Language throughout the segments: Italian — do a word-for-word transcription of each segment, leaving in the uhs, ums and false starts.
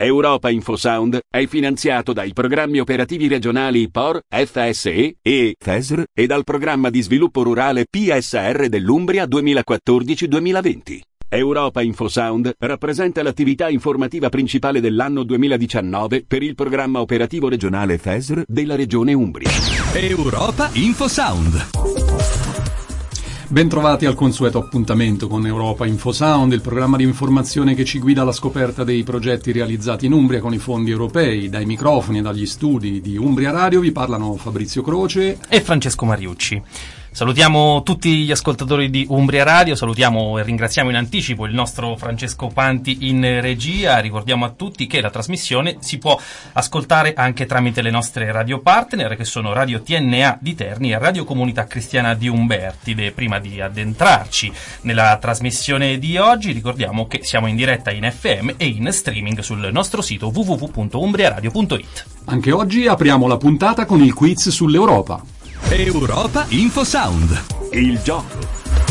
Europa Infosound è finanziato dai programmi operativi regionali P O R, F S E e F E S R e dal programma di sviluppo rurale P S R dell'Umbria duemilaquattordici duemilaventi. Europa Infosound rappresenta l'attività informativa principale dell'anno duemiladiciannove per il programma operativo regionale F E S R della regione Umbria. Europa Infosound. Bentrovati al consueto appuntamento con Europa Infosound, il programma di informazione che ci guida alla scoperta dei progetti realizzati in Umbria con i fondi europei. Dai microfoni e dagli studi di Umbria Radio vi parlano Fabrizio Croce e Francesco Mariucci. Salutiamo tutti gli ascoltatori di Umbria Radio, salutiamo e ringraziamo in anticipo il nostro Francesco Panti in regia. Ricordiamo a tutti che la trasmissione si può ascoltare anche tramite le nostre radio partner, che sono Radio T N A di Terni e Radio Comunità Cristiana di Umbertide. Prima di addentrarci nella trasmissione di oggi, ricordiamo che siamo in diretta in F M e in streaming sul nostro sito w w w punto umbriaradio punto i t. Anche oggi apriamo la puntata con il quiz sull'Europa. Europa Infosound. Il gioco.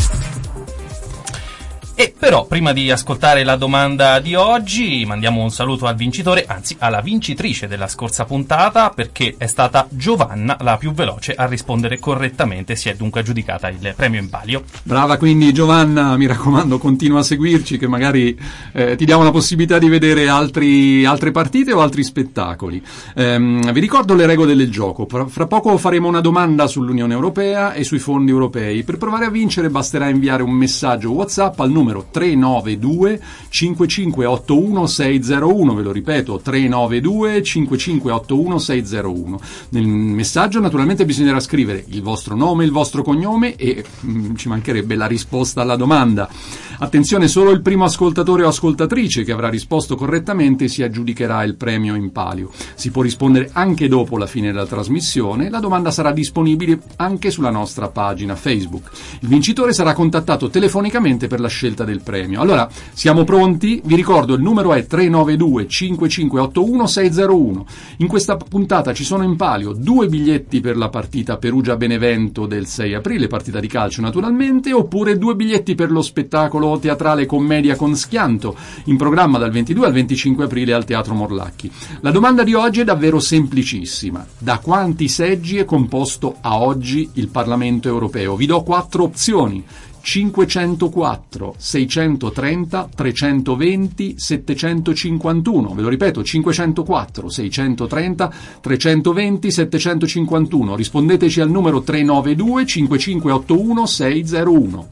E però, prima di ascoltare la domanda di oggi, mandiamo un saluto al vincitore, anzi alla vincitrice della scorsa puntata, perché è stata Giovanna la più veloce a rispondere correttamente, si è dunque aggiudicata il premio in palio. Brava quindi Giovanna, mi raccomando continua a seguirci, che magari eh, ti diamo la possibilità di vedere altri, altre partite o altri spettacoli. Ehm, vi ricordo le regole del gioco. Fra, fra poco faremo una domanda sull'Unione Europea e sui fondi europei. Per provare a vincere basterà inviare un messaggio WhatsApp al numero numero tre nove due cinque cinque otto uno sei zero uno, ve lo ripeto, tre nove due cinque cinque otto uno sei zero uno. Nel messaggio naturalmente bisognerà scrivere il vostro nome, il vostro cognome e mh, ci mancherebbe la risposta alla domanda. Attenzione, solo il primo ascoltatore o ascoltatrice che avrà risposto correttamente si aggiudicherà il premio in palio. Si può rispondere anche dopo la fine della trasmissione, la domanda sarà disponibile anche sulla nostra pagina Facebook. Il vincitore sarà contattato telefonicamente per la scelta del premio. Allora, siamo pronti? Vi ricordo, il numero è tre nove due cinque cinque otto uno sei zero uno. In questa puntata ci sono in palio due biglietti per la partita Perugia-Benevento del sei aprile, partita di calcio naturalmente, oppure due biglietti per lo spettacolo teatrale Commedia con Schianto, in programma dal ventidue al venticinque aprile al Teatro Morlacchi. La domanda di oggi è davvero semplicissima. Da quanti seggi è composto a oggi il Parlamento europeo? Vi do quattro opzioni: cinquecentoquattro, seicentotrenta, trecentoventi, settecentocinquantuno. Ve lo ripeto, cinquecentoquattro, seicentotrenta, trecentoventi, settecentocinquantuno. Rispondeteci al numero tre nove due cinque cinque otto uno sei zero uno.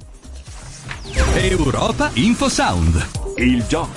Europa Infosound. Il gioco.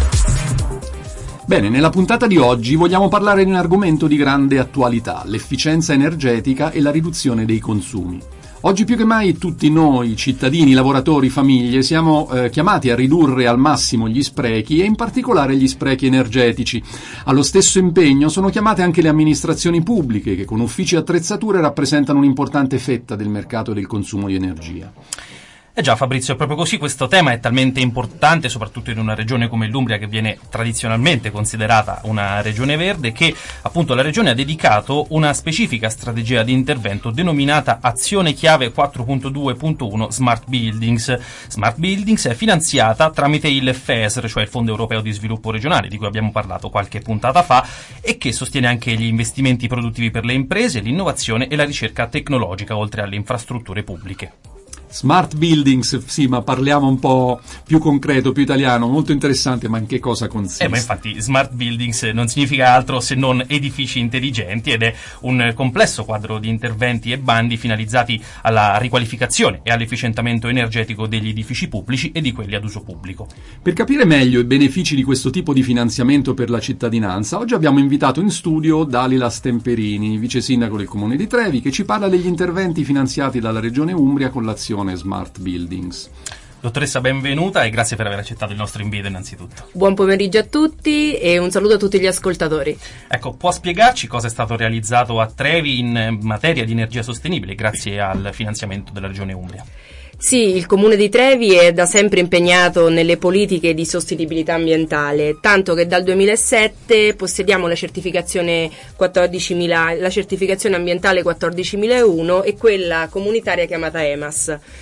Bene, nella puntata di oggi vogliamo parlare di un argomento di grande attualità: l'efficienza energetica e la riduzione dei consumi. Oggi più che mai tutti noi, cittadini, lavoratori, famiglie, siamo eh, chiamati a ridurre al massimo gli sprechi e in particolare gli sprechi energetici. Allo stesso impegno sono chiamate anche le amministrazioni pubbliche, che con uffici e attrezzature rappresentano un'importante fetta del mercato del consumo di energia. Eh già Fabrizio, è proprio così, questo tema è talmente importante, soprattutto in una regione come l'Umbria che viene tradizionalmente considerata una regione verde, che appunto la regione ha dedicato una specifica strategia di intervento denominata Azione Chiave quattro punto due punto uno Smart Buildings. Smart Buildings è finanziata tramite il F E S R, cioè il Fondo Europeo di Sviluppo Regionale, di cui abbiamo parlato qualche puntata fa, e che sostiene anche gli investimenti produttivi per le imprese, l'innovazione e la ricerca tecnologica, oltre alle infrastrutture pubbliche. Smart Buildings, sì, ma parliamo un po' più concreto, più italiano, molto interessante, ma in che cosa consiste? Eh, ma infatti Smart Buildings non significa altro se non edifici intelligenti, ed è un complesso quadro di interventi e bandi finalizzati alla riqualificazione e all'efficientamento energetico degli edifici pubblici e di quelli ad uso pubblico. Per capire meglio i benefici di questo tipo di finanziamento per la cittadinanza, oggi abbiamo invitato in studio Dalila Stemperini, vice sindaco del Comune di Trevi, che ci parla degli interventi finanziati dalla Regione Umbria con l'azione Smart Buildings. Dottoressa, benvenuta e grazie per aver accettato il nostro invito innanzitutto. Buon pomeriggio a tutti e un saluto a tutti gli ascoltatori. Ecco, può spiegarci cosa è stato realizzato a Trevi in materia di energia sostenibile grazie al finanziamento della Regione Umbria? Sì, il Comune di Trevi è da sempre impegnato nelle politiche di sostenibilità ambientale, tanto che dal duemilasette possediamo la certificazione quattordicimila, la certificazione ambientale quattordicimilauno e quella comunitaria chiamata E M A S.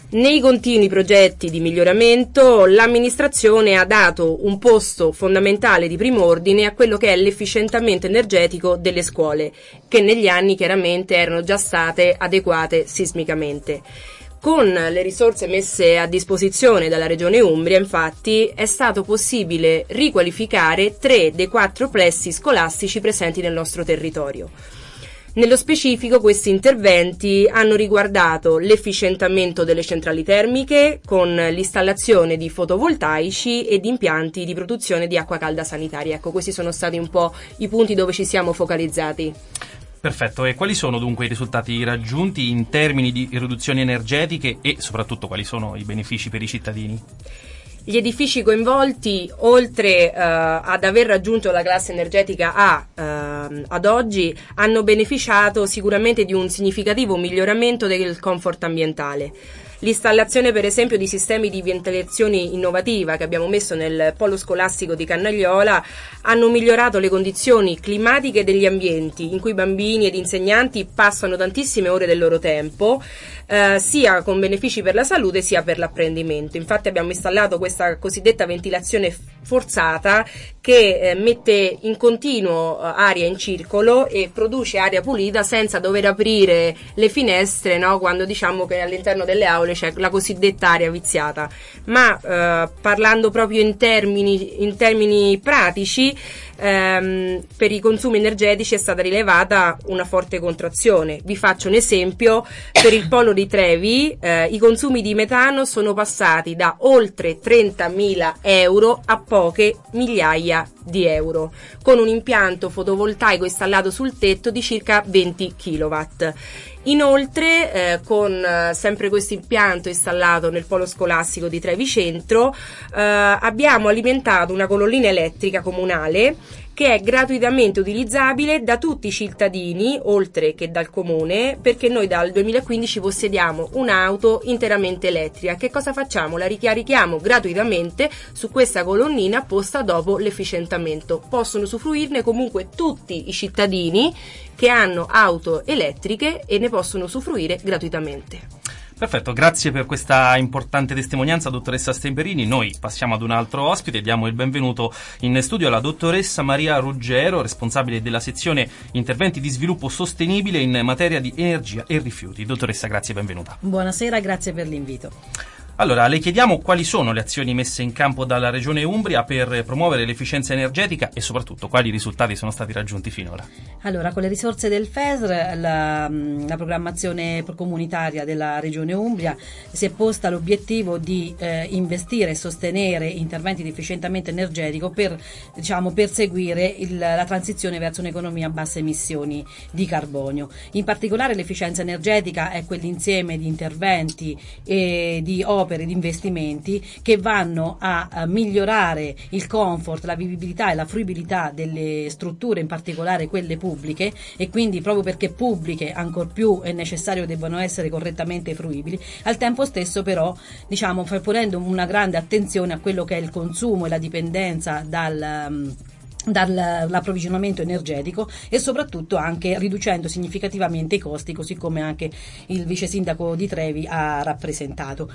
Nei continui progetti di miglioramento l'amministrazione ha dato un posto fondamentale di primo ordine a quello che è l'efficientamento energetico delle scuole, che negli anni chiaramente erano già state adeguate sismicamente. Con le risorse messe a disposizione dalla Regione Umbria, infatti, è stato possibile riqualificare tre dei quattro plessi scolastici presenti nel nostro territorio. Nello specifico questi interventi hanno riguardato l'efficientamento delle centrali termiche con l'installazione di fotovoltaici e di impianti di produzione di acqua calda sanitaria. Ecco, questi sono stati un po' i punti dove ci siamo focalizzati. Perfetto, e quali sono dunque i risultati raggiunti in termini di riduzioni energetiche e soprattutto quali sono i benefici per i cittadini? Gli edifici coinvolti, oltre uh, ad aver raggiunto la classe energetica A uh, ad oggi, hanno beneficiato sicuramente di un significativo miglioramento del comfort ambientale. L'installazione per esempio di sistemi di ventilazione innovativa che abbiamo messo nel polo scolastico di Cannagliola hanno migliorato le condizioni climatiche degli ambienti in cui bambini ed insegnanti passano tantissime ore del loro tempo, eh, sia con benefici per la salute sia per l'apprendimento. Infatti abbiamo installato questa cosiddetta ventilazione forzata che eh, mette in continuo eh, aria in circolo e produce aria pulita senza dover aprire le finestre, no? Quando diciamo che all'interno delle aule c'è la cosiddetta aria viziata. Ma eh, parlando proprio in termini, in termini pratici, ehm, per i consumi energetici è stata rilevata una forte contrazione. Vi faccio un esempio: per il polo di Trevi eh, i consumi di metano sono passati da oltre trentamila euro a poche migliaia di euro, con un impianto fotovoltaico installato sul tetto di circa venti chilowatt. Inoltre, eh, con eh, sempre questo impianto installato nel polo scolastico di Trevi Centro, eh, abbiamo alimentato una colonnina elettrica comunale che è gratuitamente utilizzabile da tutti i cittadini, oltre che dal comune, perché noi dal duemilaquindici possediamo un'auto interamente elettrica. Che cosa facciamo? La ricarichiamo gratuitamente su questa colonnina posta dopo l'efficientamento. Possono usufruirne comunque tutti i cittadini che hanno auto elettriche e ne possono usufruire gratuitamente. Perfetto, grazie per questa importante testimonianza, dottoressa Stemperini. Noi passiamo ad un altro ospite e diamo il benvenuto in studio alla dottoressa Maria Ruggero, responsabile della sezione interventi di sviluppo sostenibile in materia di energia e rifiuti. Dottoressa, grazie e benvenuta. Buonasera, grazie per l'invito. Allora, le chiediamo quali sono le azioni messe in campo dalla Regione Umbria per promuovere l'efficienza energetica e soprattutto quali risultati sono stati raggiunti finora. Allora, con le risorse del F E S R, la, la programmazione comunitaria della Regione Umbria si è posta l'obiettivo di eh, investire e sostenere interventi di efficientamento energetico per, diciamo, perseguire il, la transizione verso un'economia a basse emissioni di carbonio. In particolare l'efficienza energetica è quell'insieme di interventi e di opere di investimenti che vanno a, a migliorare il comfort, la vivibilità e la fruibilità delle strutture, in particolare quelle pubbliche, e quindi proprio perché pubbliche ancor più è necessario che debbano essere correttamente fruibili. Al tempo stesso però, diciamo, ponendo una grande attenzione a quello che è il consumo e la dipendenza dal um, dall'approvvigionamento energetico e soprattutto anche riducendo significativamente i costi, così come anche il vice sindaco di Trevi ha rappresentato.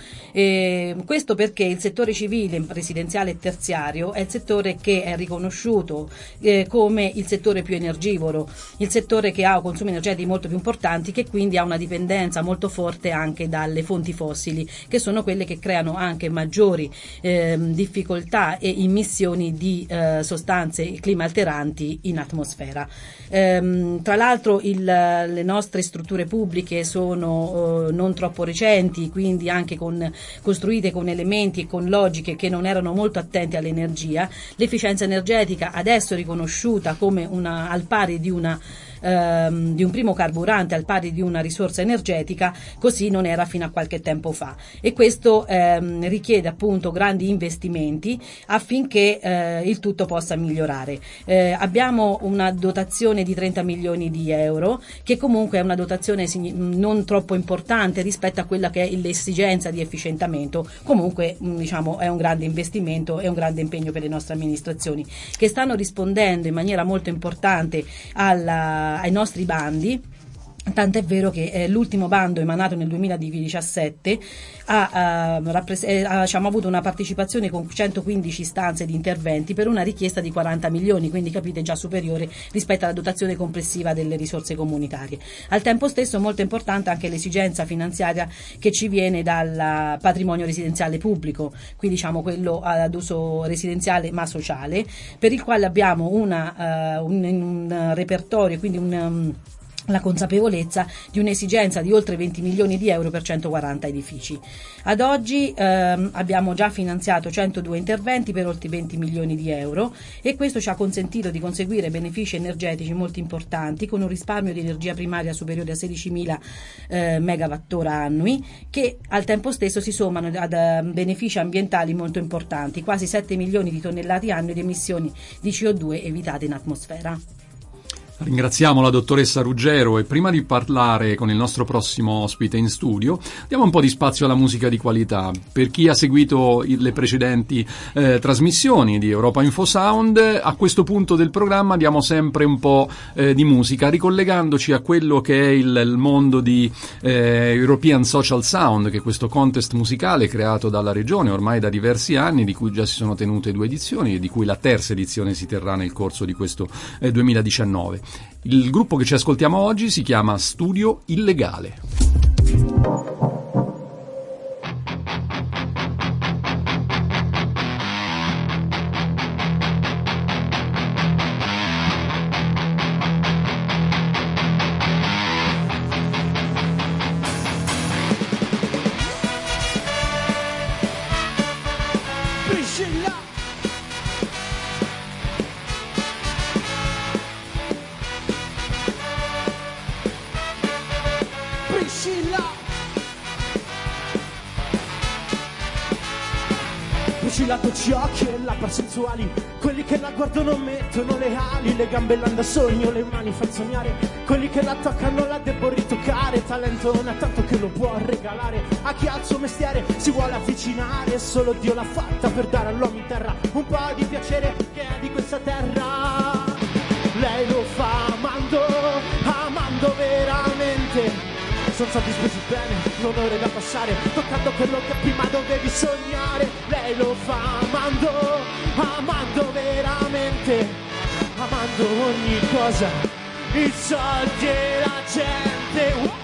E questo perché il settore civile, residenziale e terziario è il settore che è riconosciuto eh, come il settore più energivoro, il settore che ha consumi energetici molto più importanti, che quindi ha una dipendenza molto forte anche dalle fonti fossili, che sono quelle che creano anche maggiori eh, difficoltà e immissioni di eh, sostanze clima alteranti in atmosfera. Ehm, tra l'altro il, le nostre strutture pubbliche sono eh, non troppo recenti, quindi anche con, costruite con elementi e con logiche che non erano molto attenti all'energia. L'efficienza energetica adesso è riconosciuta come una, al pari di una Ehm, di un primo carburante, al pari di una risorsa energetica, così non era fino a qualche tempo fa, e questo ehm, richiede appunto grandi investimenti affinché eh, il tutto possa migliorare. Eh, abbiamo una dotazione di trenta milioni di euro, che comunque è una dotazione non troppo importante rispetto a quella che è l'esigenza di efficientamento. Comunque diciamo è un grande investimento e un grande impegno per le nostre amministrazioni, che stanno rispondendo in maniera molto importante alla ai nostri bandi, Tant'è vero che eh, l'ultimo bando emanato nel duemiladiciassette ha, uh, rappres- eh, ha diciamo, avuto una partecipazione con centoquindici istanze di interventi per una richiesta di quaranta milioni, quindi capite già superiore rispetto alla dotazione complessiva delle risorse comunitarie. Al tempo stesso molto importante anche l'esigenza finanziaria che ci viene dal patrimonio residenziale pubblico, qui diciamo quello ad uso residenziale ma sociale, per il quale abbiamo una, uh, un, un repertorio, quindi un um, la consapevolezza di un'esigenza di oltre venti milioni di euro per centoquaranta edifici. Ad oggi ehm, abbiamo già finanziato centodue interventi per oltre venti milioni di euro e questo ci ha consentito di conseguire benefici energetici molto importanti con un risparmio di energia primaria superiore a sedicimila eh, megawattora annui, che al tempo stesso si sommano ad uh, benefici ambientali molto importanti, quasi sette milioni di tonnellate annue di emissioni di C O due evitate in atmosfera. Ringraziamo la dottoressa Ruggero e prima di parlare con il nostro prossimo ospite in studio diamo un po' di spazio alla musica di qualità. Per chi ha seguito le precedenti eh, trasmissioni di Europa Infosound, a questo punto del programma diamo sempre un po' eh, di musica, ricollegandoci a quello che è il, il mondo di eh, European Social Sound, che è questo contest musicale creato dalla regione ormai da diversi anni, di cui già si sono tenute due edizioni e di cui la terza edizione si terrà nel corso di questo eh, duemiladiciannove. Il gruppo che ci ascoltiamo oggi si chiama Studio Illegale. Gli occhi e la sensuali, quelli che la guardano mettono le ali, le gambe l'anda sogno, le mani fan sognare, quelli che la toccano la devo ritoccare, talento non è tanto che lo può regalare a chi ha il suo mestiere, si vuole avvicinare, solo Dio l'ha fatta per dare all'uomo in terra un po' di piacere che è di questa terra. Lei lo fa amando, amando veramente, sono stati spesi bene, non ore da passare, toccando quello che prima dovevi sognare. Lei lo fa amando, amando veramente, amando ogni cosa, i soldi e la gente.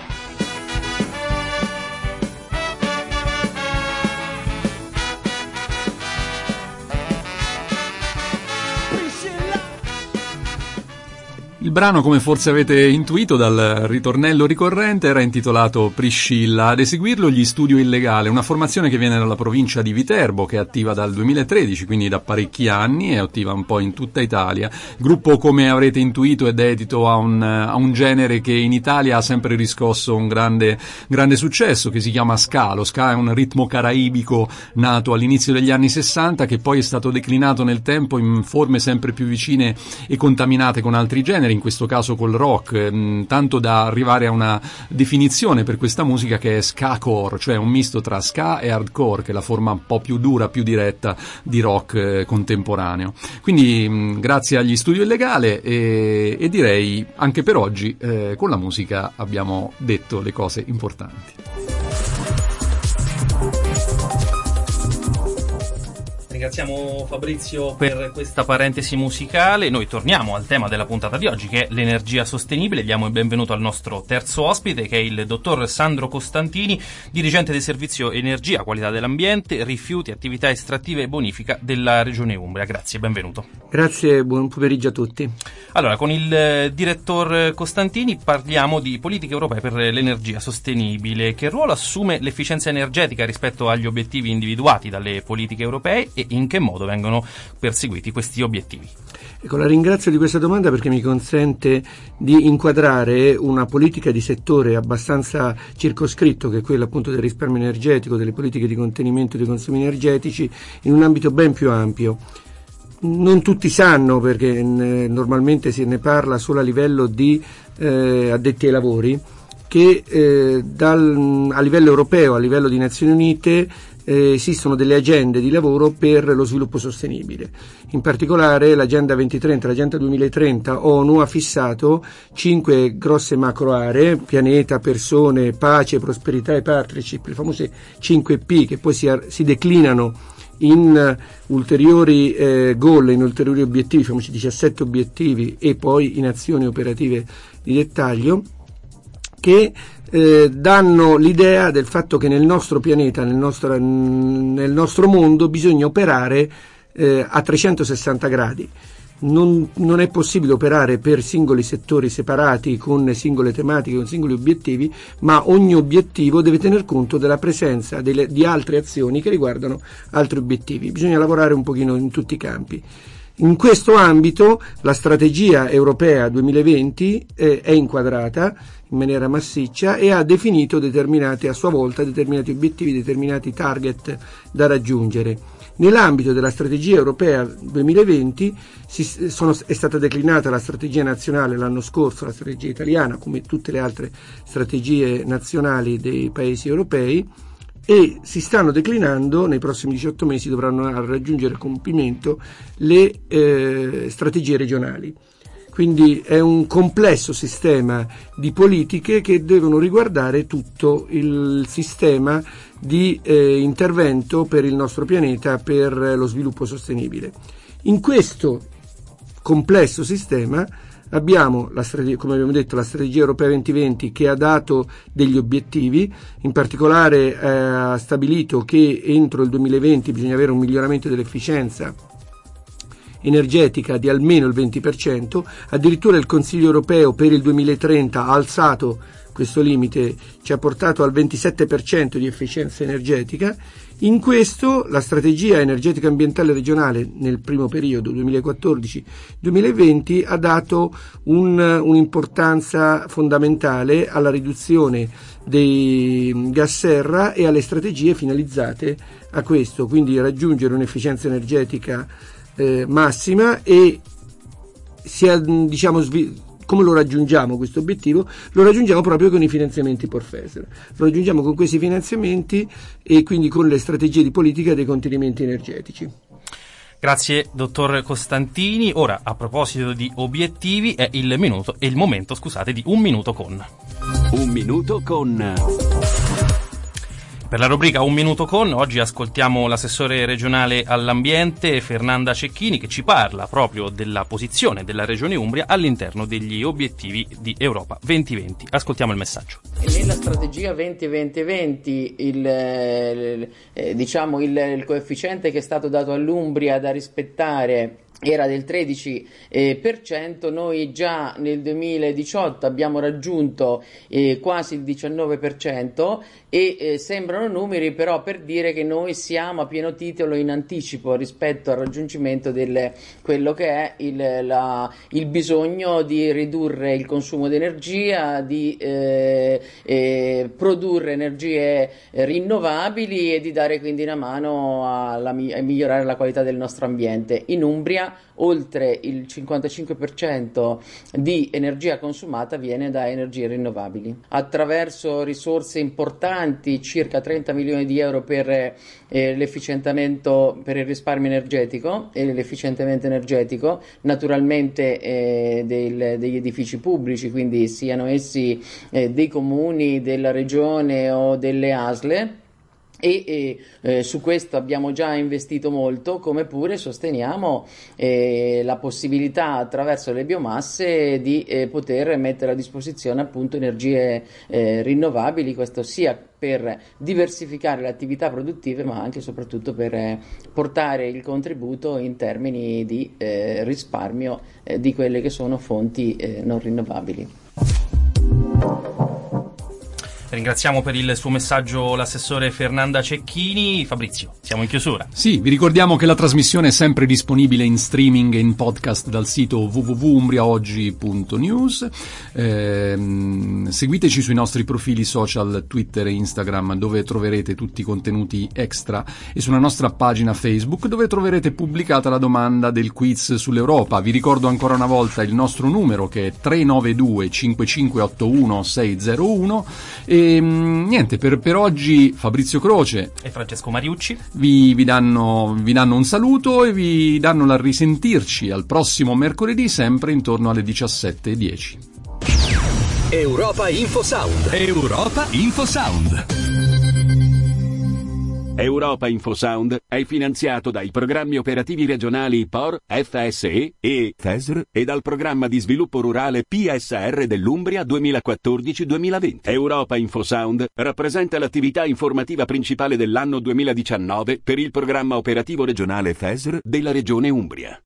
Il brano, come forse avete intuito dal ritornello ricorrente, era intitolato Priscilla. Ad eseguirlo gli Studio Illegale, una formazione che viene dalla provincia di Viterbo, che è attiva dal duemilatredici, quindi da parecchi anni, è attiva un po' in tutta Italia. Il gruppo, come avrete intuito, è dedito a un, a un genere che in Italia ha sempre riscosso un grande, grande successo, che si chiama ska. Lo ska è un ritmo caraibico nato all'inizio degli anni sessanta, che poi è stato declinato nel tempo in forme sempre più vicine e contaminate con altri generi, in questo caso col rock, mh, tanto da arrivare a una definizione per questa musica che è ska-core, cioè un misto tra ska e hardcore, che è la forma un po' più dura, più diretta di rock eh, contemporaneo. Quindi mh, grazie agli Studio Illegale e, e direi anche per oggi eh, con la musica abbiamo detto le cose importanti. Ringraziamo Fabrizio per questa parentesi musicale. Noi torniamo al tema della puntata di oggi, che è l'energia sostenibile. Diamo il benvenuto al nostro terzo ospite, che è il dottor Sandro Costantini, dirigente del servizio Energia, Qualità dell'Ambiente, Rifiuti, Attività Estrattive e Bonifica della Regione Umbria. Grazie, benvenuto. Grazie, buon pomeriggio a tutti. Allora, con il eh, direttor Costantini parliamo di politiche europee per l'energia sostenibile. Che ruolo assume l'efficienza energetica rispetto agli obiettivi individuati dalle politiche europee e in che modo vengono perseguiti questi obiettivi? Ecco, la ringrazio di questa domanda perché mi consente di inquadrare una politica di settore abbastanza circoscritto, che è quella appunto del risparmio energetico, delle politiche di contenimento dei consumi energetici, in un ambito ben più ampio. Non tutti sanno, perché eh, normalmente se ne parla solo a livello di eh, addetti ai lavori, che eh, dal, a livello europeo, a livello di Nazioni Unite, eh, esistono delle agende di lavoro per lo sviluppo sostenibile. In particolare l'agenda duemilatrenta, l'agenda duemilatrenta ONU ha fissato cinque grosse macro aree: pianeta, persone, pace, prosperità e partnership, le famose cinque P, che poi si, si declinano in ulteriori eh, goal, in ulteriori obiettivi, famosi diciassette obiettivi, e poi in azioni operative di dettaglio, che eh, danno l'idea del fatto che nel nostro pianeta, nel nostro, nel nostro mondo, bisogna operare eh, a trecentosessanta gradi. Non, non è possibile operare per singoli settori separati, con singole tematiche, con singoli obiettivi, ma ogni obiettivo deve tener conto della presenza delle, di altre azioni che riguardano altri obiettivi. Bisogna lavorare un pochino in tutti i campi. In questo ambito la strategia europea duemilaventi eh, è inquadrata in maniera massiccia e ha definito determinati, a sua volta, determinati obiettivi, determinati target da raggiungere. Nell'ambito della strategia europea duemilaventi si sono, è stata declinata la strategia nazionale l'anno scorso, la strategia italiana, come tutte le altre strategie nazionali dei paesi europei, e si stanno declinando, nei prossimi diciotto mesi dovranno raggiungere compimento le eh, strategie regionali. Quindi è un complesso sistema di politiche che devono riguardare tutto il sistema di eh, intervento per il nostro pianeta, per lo sviluppo sostenibile. In questo complesso sistema abbiamo, la strategia, come abbiamo detto, la strategia europea duemilaventi, che ha dato degli obiettivi. In particolare eh, ha stabilito che entro il duemilaventi bisogna avere un miglioramento dell'efficienza energetica di almeno il venti per cento. Addirittura il Consiglio europeo per il duemilatrenta ha alzato questo limite, ci ha portato al ventisette per cento di efficienza energetica. In questo la strategia energetica ambientale regionale nel primo periodo duemilaquattordici duemilaventi ha dato un, un'importanza fondamentale alla riduzione dei gas serra e alle strategie finalizzate a questo, quindi raggiungere un'efficienza energetica eh, massima. E sia, diciamo, svi- come lo raggiungiamo questo obiettivo? Lo raggiungiamo proprio con i finanziamenti Porfeser, lo raggiungiamo con questi finanziamenti e quindi con le strategie di politica dei contenimenti energetici. Grazie dottor Costantini. Ora, a proposito di obiettivi, è il minuto, è il momento, scusate, di Un Minuto Con. Un Minuto Con. Per la rubrica Un Minuto Con, oggi ascoltiamo l'assessore regionale all'ambiente Fernanda Cecchini, che ci parla proprio della posizione della Regione Umbria all'interno degli obiettivi di Europa duemilaventi. Ascoltiamo il messaggio. Nella strategia venti venti venti il, il, eh, diciamo il, il coefficiente che è stato dato all'Umbria da rispettare era del tredici per cento, noi già nel duemiladiciotto abbiamo raggiunto eh, quasi il diciannove per cento e eh, sembrano numeri però per dire che noi siamo a pieno titolo in anticipo rispetto al raggiungimento del quello che è il, la, il bisogno di ridurre il consumo di energia, di eh, eh, produrre energie rinnovabili e di dare quindi una mano alla, a migliorare la qualità del nostro ambiente. In Umbria oltre il cinquantacinque per cento di energia consumata viene da energie rinnovabili. Attraverso risorse importanti, circa trenta milioni di euro per eh, l'efficientamento, per il risparmio energetico e l'efficientamento energetico, naturalmente eh, del, degli edifici pubblici, quindi siano essi eh, dei comuni, della regione o delle A S L E. E, e eh, su questo abbiamo già investito molto, come pure sosteniamo eh, la possibilità attraverso le biomasse di eh, poter mettere a disposizione appunto energie eh, rinnovabili, questo sia per diversificare le attività produttive ma anche e soprattutto per eh, portare il contributo in termini di eh, risparmio eh, di quelle che sono fonti eh, non rinnovabili. Ringraziamo per il suo messaggio l'assessore Fernanda Cecchini. Fabrizio, siamo in chiusura. Sì, vi ricordiamo che la trasmissione è sempre disponibile in streaming e in podcast dal sito w w w punto umbriaoggi punto news. Eh, seguiteci sui nostri profili social Twitter e Instagram, dove troverete tutti i contenuti extra, e sulla nostra pagina Facebook, dove troverete pubblicata la domanda del quiz sull'Europa. Vi ricordo ancora una volta il nostro numero, che è tre nove due cinque cinque otto uno sei zero uno, e E mh, niente, per, per oggi Fabrizio Croce e Francesco Mariucci vi, vi, danno, vi danno un saluto e vi danno la risentirci al prossimo mercoledì, sempre intorno alle diciassette e dieci. Europa Infosound. Europa Infosound. Europa Infosound è finanziato dai programmi operativi regionali P O R, F S E e F E S R e dal programma di sviluppo rurale P S R dell'Umbria duemilaquattordici duemilaventi. Europa Infosound rappresenta l'attività informativa principale dell'anno duemiladiciannove per il programma operativo regionale F E S R della Regione Umbria.